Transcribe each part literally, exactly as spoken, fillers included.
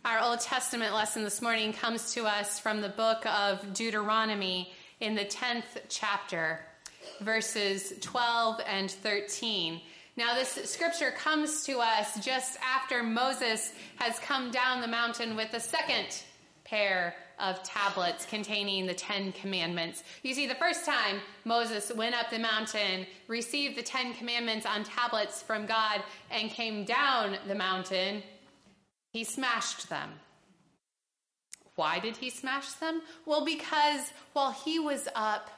Our Old Testament lesson this morning comes to us from the book of Deuteronomy in the tenth chapter, verses twelve and thirteen. Now, this scripture comes to us just after Moses has come down the mountain with the second pair of tablets containing the Ten Commandments. You see, the first time Moses went up the mountain, received the Ten Commandments on tablets from God, and came down the mountain, he smashed them. Why did he smash them? Well, because while he was up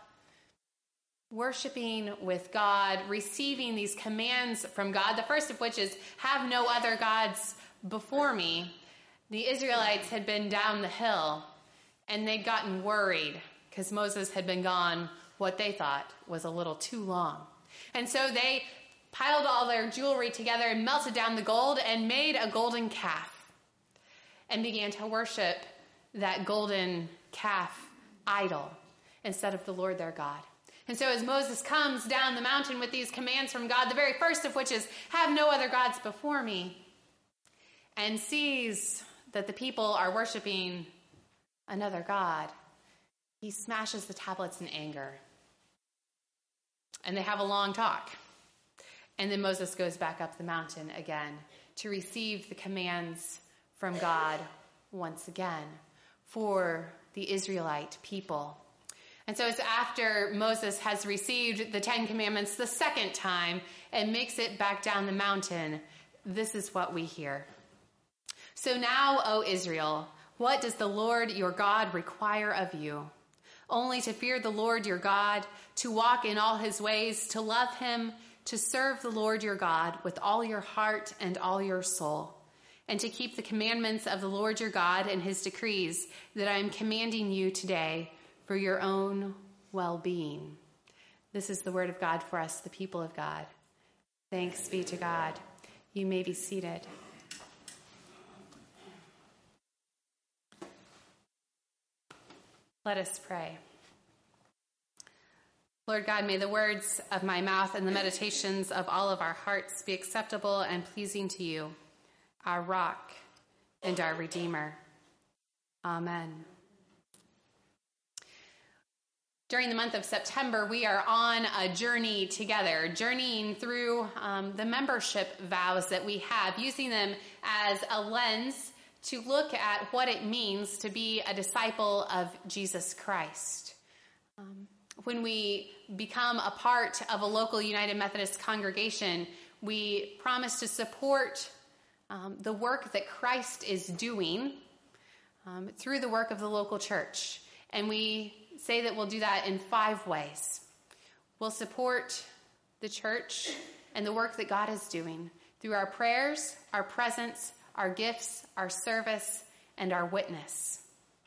worshiping with God, receiving these commands from God, the first of which is, have no other gods before me, the Israelites had been down the hill and they'd gotten worried because Moses had been gone what they thought was a little too long. And so they piled all their jewelry together and melted down the gold and made a golden calf and began to worship that golden calf idol instead of the Lord their God. And so as Moses comes down the mountain with these commands from God, the very first of which is, have no other gods before me, and sees that the people are worshiping another God, he smashes the tablets in anger. And they have a long talk. And then Moses goes back up the mountain again to receive the commands from God once again for the Israelite people. And so it's after Moses has received the Ten Commandments the second time and makes it back down the mountain, this is what we hear. So now, O Israel, what does the Lord your God require of you? Only to fear the Lord your God, to walk in all his ways, to love him, to serve the Lord your God with all your heart and all your soul, and to keep the commandments of the Lord your God and his decrees that I am commanding you today for your own well-being. This is the word of God for us, the people of God. Thanks be to God. You may be seated. Let us pray. Lord God, may the words of my mouth and the meditations of all of our hearts be acceptable and pleasing to you, our rock and our Redeemer. Amen. During the month of September, we are on a journey together, journeying through um, the membership vows that we have, using them as a lens to look at what it means to be a disciple of Jesus Christ. Um, when we become a part of a local United Methodist congregation, we promise to support um, the work that Christ is doing um, through the work of the local church. And we say that we'll do that in five ways. We'll support the church and the work that God is doing through our prayers, our presence, our gifts, our service, and our witness.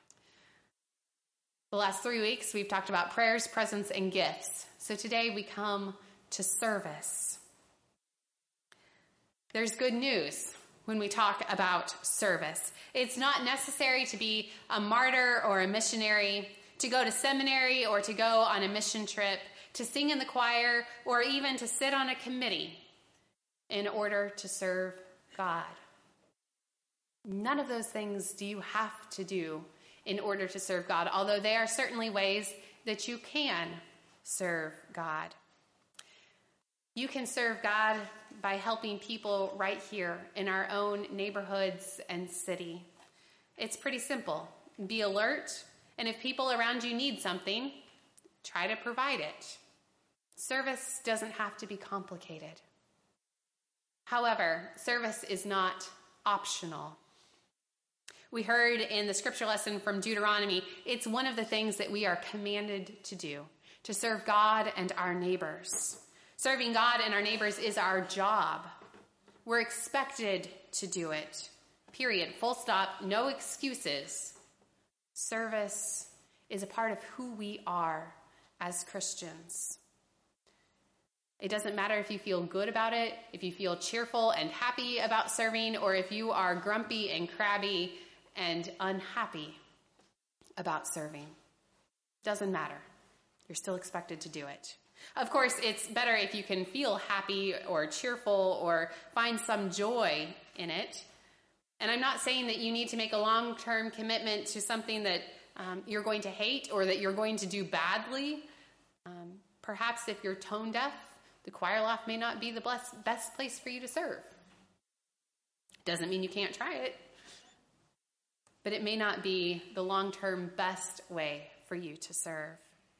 The last three weeks, we've talked about prayers, presence, and gifts. So today we come to service. There's good news when we talk about service. It's not necessary to be a martyr or a missionary, to go to seminary or to go on a mission trip, to sing in the choir, or even to sit on a committee in order to serve God. None of those things do you have to do in order to serve God, although they are certainly ways that you can serve God. You can serve God by helping people right here in our own neighborhoods and city. It's pretty simple. Be alert, and if people around you need something, try to provide it. Service doesn't have to be complicated. However, service is not optional. We heard in the scripture lesson from Deuteronomy, it's one of the things that we are commanded to do, to serve God and our neighbors. Serving God and our neighbors is our job. We're expected to do it. Period. Full stop. No excuses. Service is a part of who we are as Christians. It doesn't matter if you feel good about it, if you feel cheerful and happy about serving, or if you are grumpy and crabby and unhappy about serving. Doesn't matter. You're still expected to do it. Of course, it's better if you can feel happy or cheerful or find some joy in it. And I'm not saying that you need to make a long-term commitment to something that um, you're going to hate or that you're going to do badly. Um, perhaps if you're tone deaf, the choir loft may not be the best, best place for you to serve. Doesn't mean you can't try it, but it may not be the long-term best way for you to serve.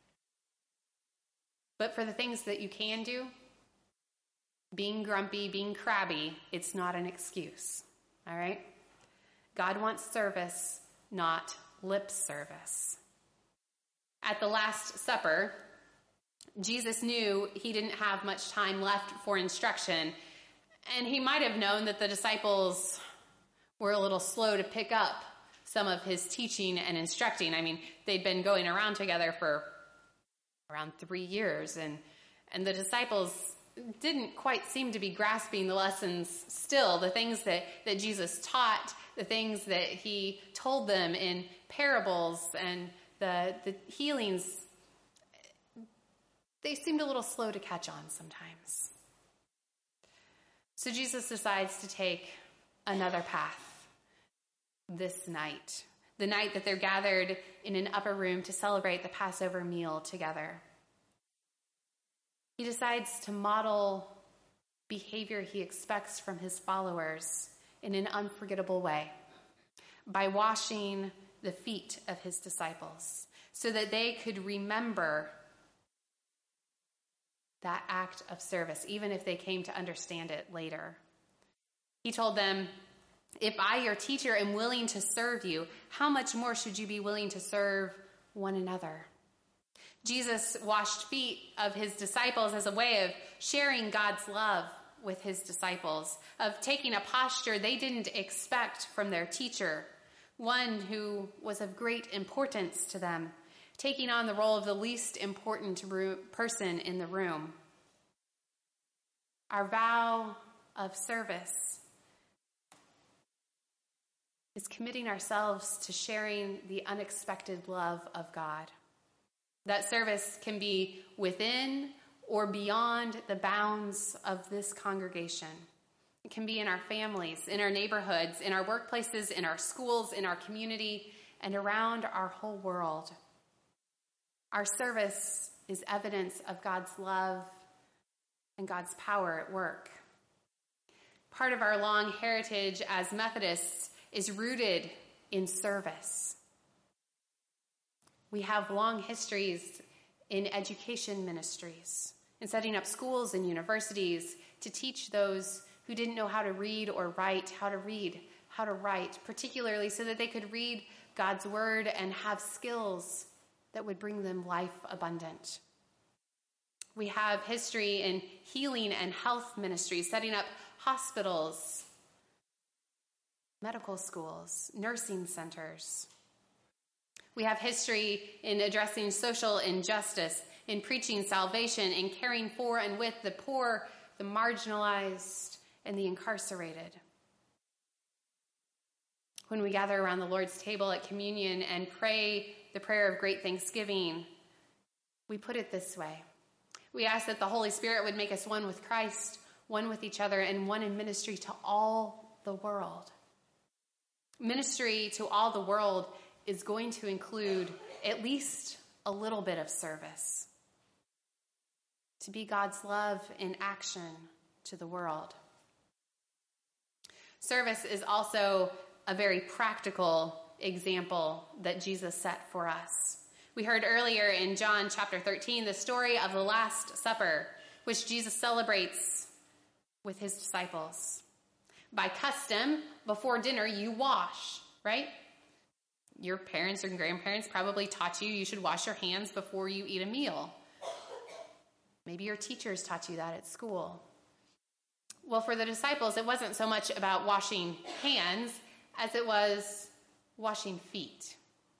But for the things that you can do, being grumpy, being crabby, it's not an excuse, all right? God wants service, not lip service. At the Last Supper, Jesus knew he didn't have much time left for instruction, and he might have known that the disciples were a little slow to pick up some of his teaching and instructing. I mean, they'd been going around together for around three years, and, and the disciples didn't quite seem to be grasping the lessons still, the things that, that Jesus taught, the things that he told them in parables and the, the healings. They seemed a little slow to catch on sometimes. So Jesus decides to take another path this night, the night that they're gathered in an upper room to celebrate the Passover meal together. He decides to model behavior he expects from his followers in an unforgettable way by washing the feet of his disciples so that they could remember that act of service, even if they came to understand it later. He told them, "If I, your teacher, am willing to serve you, how much more should you be willing to serve one another?" Jesus washed feet of his disciples as a way of sharing God's love with his disciples, of taking a posture they didn't expect from their teacher, one who was of great importance to them, taking on the role of the least important person in the room. Our vow of service is committing ourselves to sharing the unexpected love of God. That service can be within or beyond the bounds of this congregation. It can be in our families, in our neighborhoods, in our workplaces, in our schools, in our community, and around our whole world. Our service is evidence of God's love and God's power at work. Part of our long heritage as Methodists is rooted in service. We have long histories in education ministries, in setting up schools and universities to teach those who didn't know how to read or write, how to read, how to write, particularly so that they could read God's word and have skills that would bring them life abundant. We have history in healing and health ministries, setting up hospitals, medical schools, nursing centers. We have history in addressing social injustice, in preaching salvation, in caring for and with the poor, the marginalized, and the incarcerated. When we gather around the Lord's table at communion and pray the prayer of great thanksgiving, we put it this way. We ask that the Holy Spirit would make us one with Christ, one with each other, and one in ministry to all the world. Ministry to all the world is going to include at least a little bit of service. To be God's love in action to the world. Service is also a very practical example that Jesus set for us. We heard earlier in John chapter thirteen the story of the Last Supper, which Jesus celebrates with his disciples. By custom, before dinner, you wash, right? Your parents or grandparents probably taught you you should wash your hands before you eat a meal. Maybe your teachers taught you that at school. Well, for the disciples, it wasn't so much about washing hands as it was washing feet.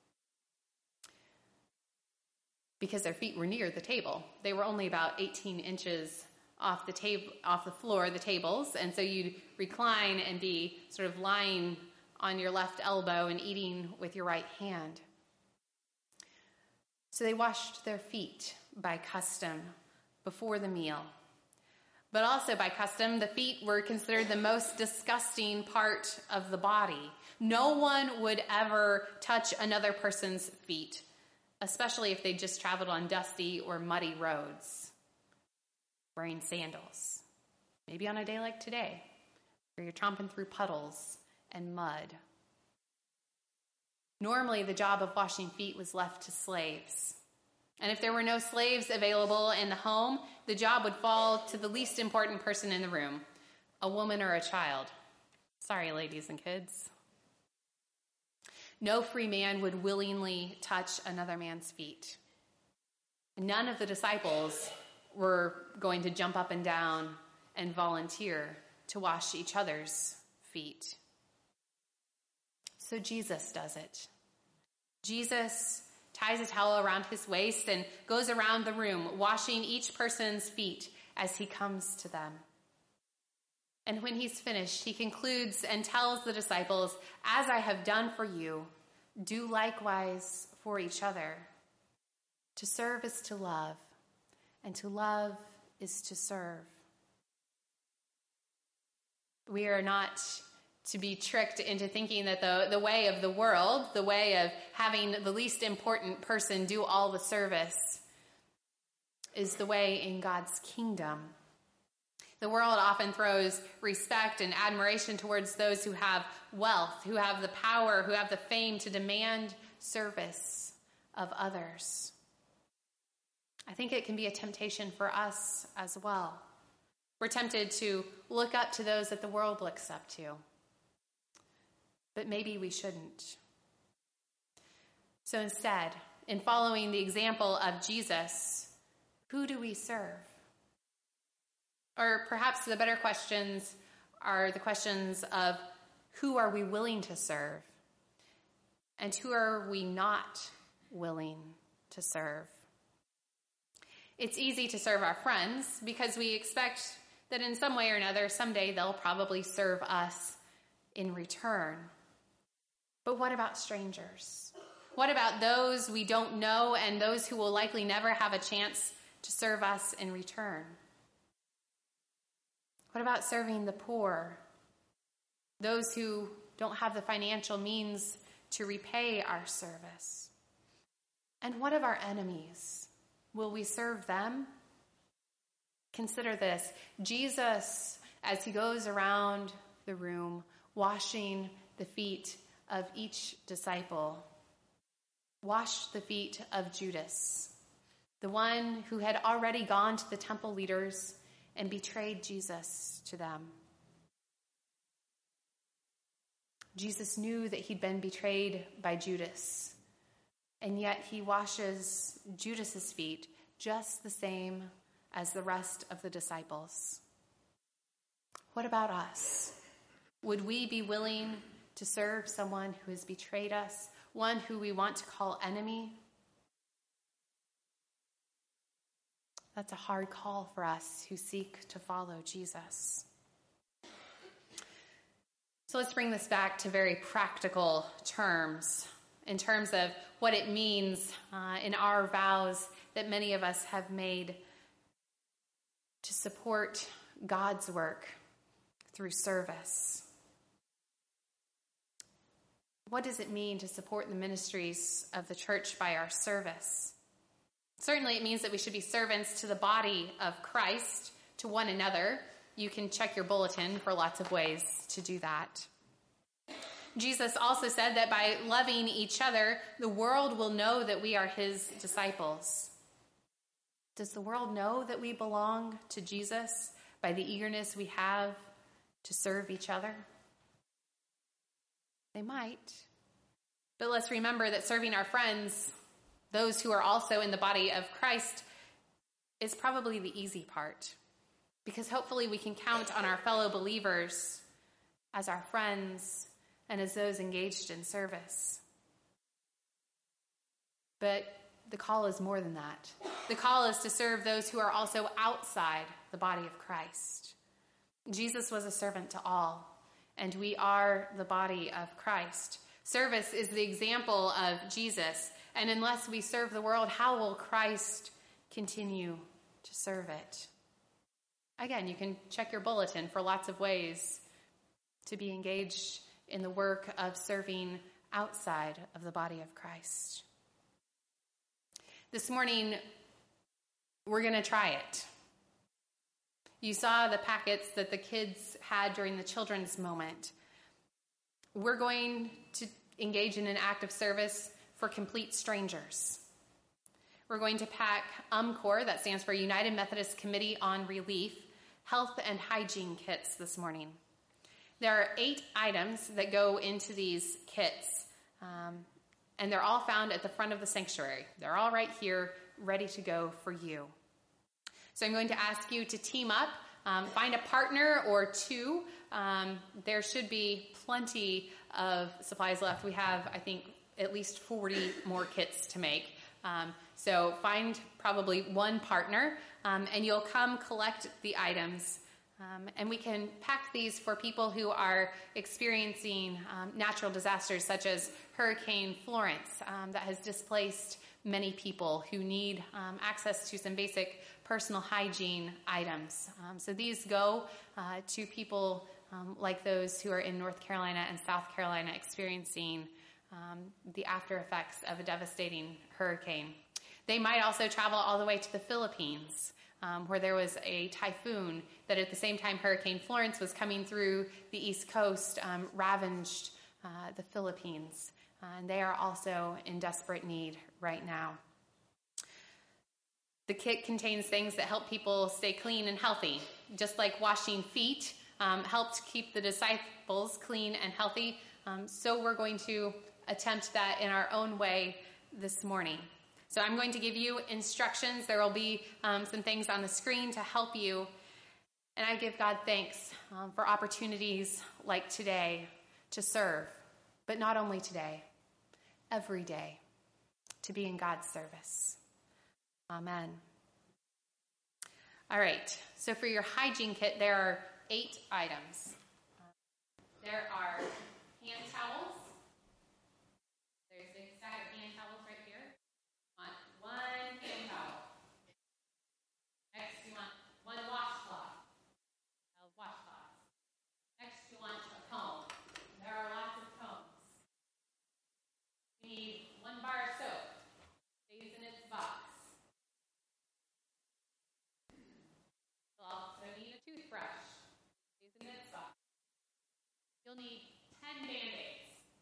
Because their feet were near the table. They were only about eighteen inches off the table, off the floor, the tables, and so you'd recline and be sort of lying on your left elbow and eating with your right hand. So they washed their feet by custom before the meal. But also by custom, the feet were considered the most disgusting part of the body. No one would ever touch another person's feet, especially if they just traveled on dusty or muddy roads, wearing sandals. Maybe on a day like today, where you're tromping through puddles and mud. Normally, the job of washing feet was left to slaves. And if there were no slaves available in the home, the job would fall to the least important person in the room, a woman or a child. Sorry, ladies and kids. No free man would willingly touch another man's feet. None of the disciples were going to jump up and down and volunteer to wash each other's feet. So Jesus does it. Jesus ties a towel around his waist and goes around the room, washing each person's feet as he comes to them. And when he's finished, he concludes and tells the disciples, "As I have done for you, do likewise for each other. To serve is to love, and to love is to serve." We are not to be tricked into thinking that the, the way of the world, the way of having the least important person do all the service, is the way in God's kingdom. The world often throws respect and admiration towards those who have wealth, who have the power, who have the fame to demand service of others. I think it can be a temptation for us as well. We're tempted to look up to those that the world looks up to. But maybe we shouldn't. So instead, in following the example of Jesus, who do we serve? Or perhaps the better questions are the questions of who are we willing to serve? And who are we not willing to serve? It's easy to serve our friends because we expect that in some way or another, someday they'll probably serve us in return. But what about strangers? What about those we don't know and those who will likely never have a chance to serve us in return? What about serving the poor? Those who don't have the financial means to repay our service? And what of our enemies? Will we serve them? Consider this. Jesus, as he goes around the room, washing the feet of each disciple, washed the feet of Judas, the one who had already gone to the temple leaders and betrayed Jesus to them. Jesus knew that he'd been betrayed by Judas, and yet he washes Judas's feet just the same as the rest of the disciples. What about us? Would we be willing to serve someone who has betrayed us, one who we want to call enemy? That's a hard call for us who seek to follow Jesus. So let's bring this back to very practical terms, in terms of what it means uh, in our vows that many of us have made to support God's work through service. What does it mean to support the ministries of the church by our service? Certainly it means that we should be servants to the body of Christ, to one another. You can check your bulletin for lots of ways to do that. Jesus also said that by loving each other, the world will know that we are his disciples. Does the world know that we belong to Jesus by the eagerness we have to serve each other? They might. But let's remember that serving our friends, those who are also in the body of Christ, is probably the easy part. Because hopefully we can count on our fellow believers as our friends and as those engaged in service. But the call is more than that. The call is to serve those who are also outside the body of Christ. Jesus was a servant to all, and we are the body of Christ. Service is the example of Jesus, and unless we serve the world, how will Christ continue to serve it? Again, you can check your bulletin for lots of ways to be engaged in the work of serving outside of the body of Christ. This morning, we're going to try it. You saw the packets that the kids had during the children's moment. We're going to engage in an act of service for complete strangers. We're going to pack UMCOR, that stands for United Methodist Committee on Relief, health and hygiene kits this morning. There are eight items that go into these kits, um, and they're all found at the front of the sanctuary. They're all right here, ready to go for you. So I'm going to ask you to team up, um, find a partner or two. Um, there should be plenty of supplies left. We have, I think, at least forty more kits to make. Um, so find probably one partner, um, and you'll come collect the items. Um, and we can pack these for people who are experiencing um, natural disasters such as Hurricane Florence um, that has displaced many people who need um, access to some basic personal hygiene items. Um, so these go uh, to people um, like those who are in North Carolina and South Carolina experiencing um, the after effects of a devastating hurricane. They might also travel all the way to the Philippines, um, where there was a typhoon that at the same time Hurricane Florence was coming through the East Coast, um, ravaged uh, the Philippines. Uh, and they are also in desperate need right now. The kit contains things that help people stay clean and healthy, just like washing feet um, helped keep the disciples clean and healthy. Um, so we're going to attempt that in our own way this morning. So I'm going to give you instructions. There will be um, some things on the screen to help you. And I give God thanks um, for opportunities like today to serve, but not only today, every day, to be in God's service. Amen. All right, so for your hygiene kit, there are eight items. There are hand towels. There's a big stack of hand towels right here. You want one hand towel. Next, you want one washcloth. Uh, washcloths. Next, you want a comb. There are lots of combs. You need one bar of soap. Stays in its box. You'll also need a toothbrush. Stays in its box. You'll need ten Band-Aids.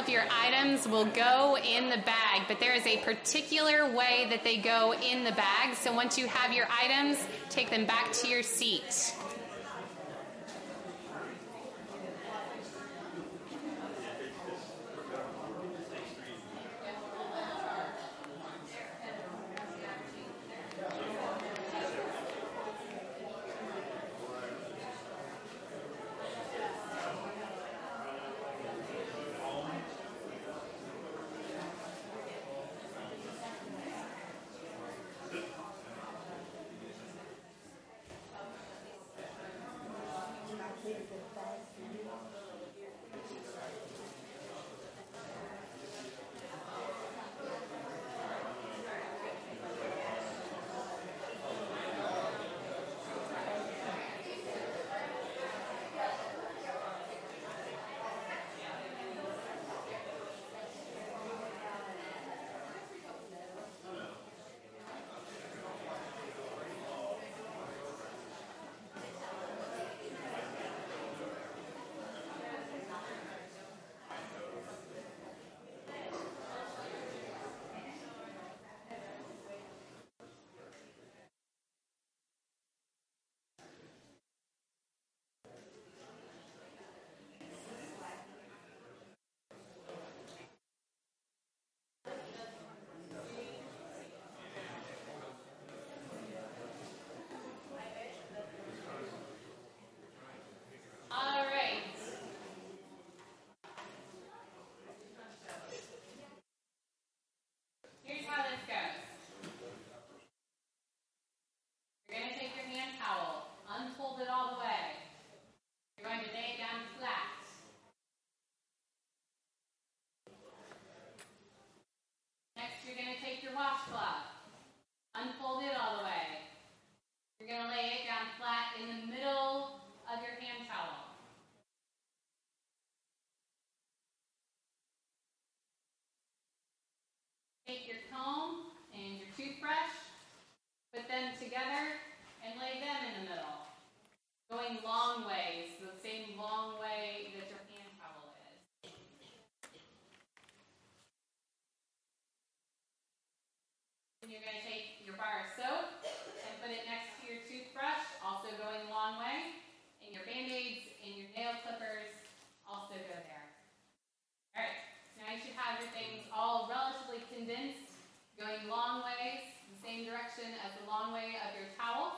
of your items will go in the bag, but there is a particular way that they go in the bag. So once you have your items, take them back to your seat. Take your comb and your toothbrush, put them together, and lay them in the middle. Going long ways, the same long way that your hand towel is. Then you're going to take your bar of soap and put it next to your toothbrush, also going a long way. And your Band-Aids and your nail clippers also go there. All right. Now you should have your things all relatively condensed, going long ways, the same direction as the long way of your towel.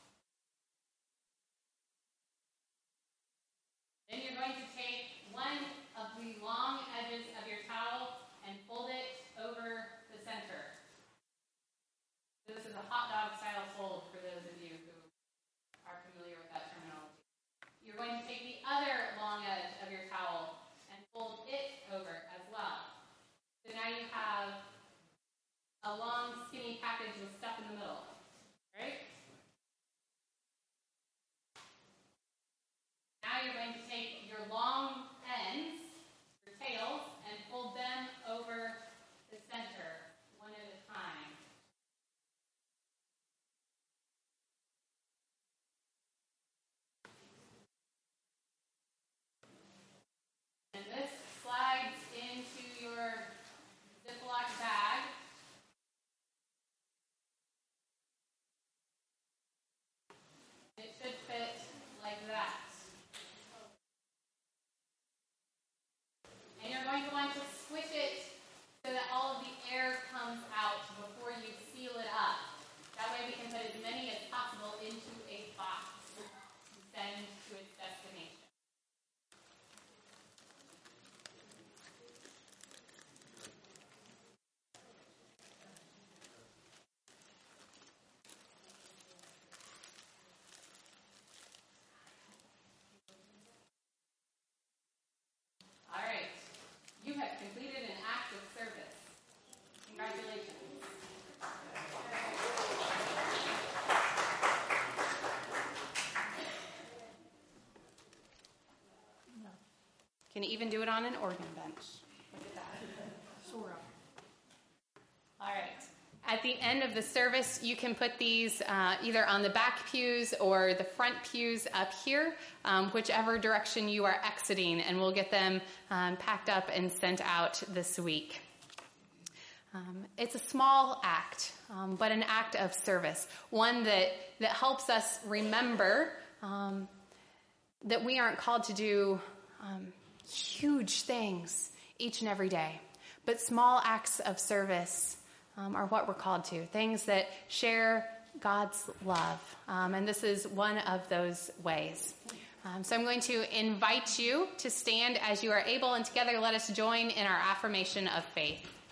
Then you're going to take one of the long edges of your towel and fold it over the center. This is a hot dog style fold for those of you who are familiar with that terminology. You're going to take the other long edge of your towel and fold it over as well. So now you have a long, skinny package with stuff in the middle, right? Now you're going to take your long ends, your tails, and fold them over the center, one at a time. And this slides into your Ziploc bag. It should fit like that. And you're going to want to squish it so that all of the air comes out before you seal it up. That way we can put as many as possible into a box and send to its destination. All right. You have completed an act of service. Congratulations. Can even do it on an organ bench. Look at that. Sora. All right. at the end of the service, you can put these uh, either on the back pews or the front pews up here, um, whichever direction you are exiting, and we'll get them um, packed up and sent out this week. Um, it's a small act, um, but an act of service, one that, that helps us remember um, that we aren't called to do um, huge things each and every day, but small acts of service um, are what we're called to, things that share God's love, um, and this is one of those ways. Um, so I'm going to invite you to stand as you are able, and together let us join in our affirmation of faith.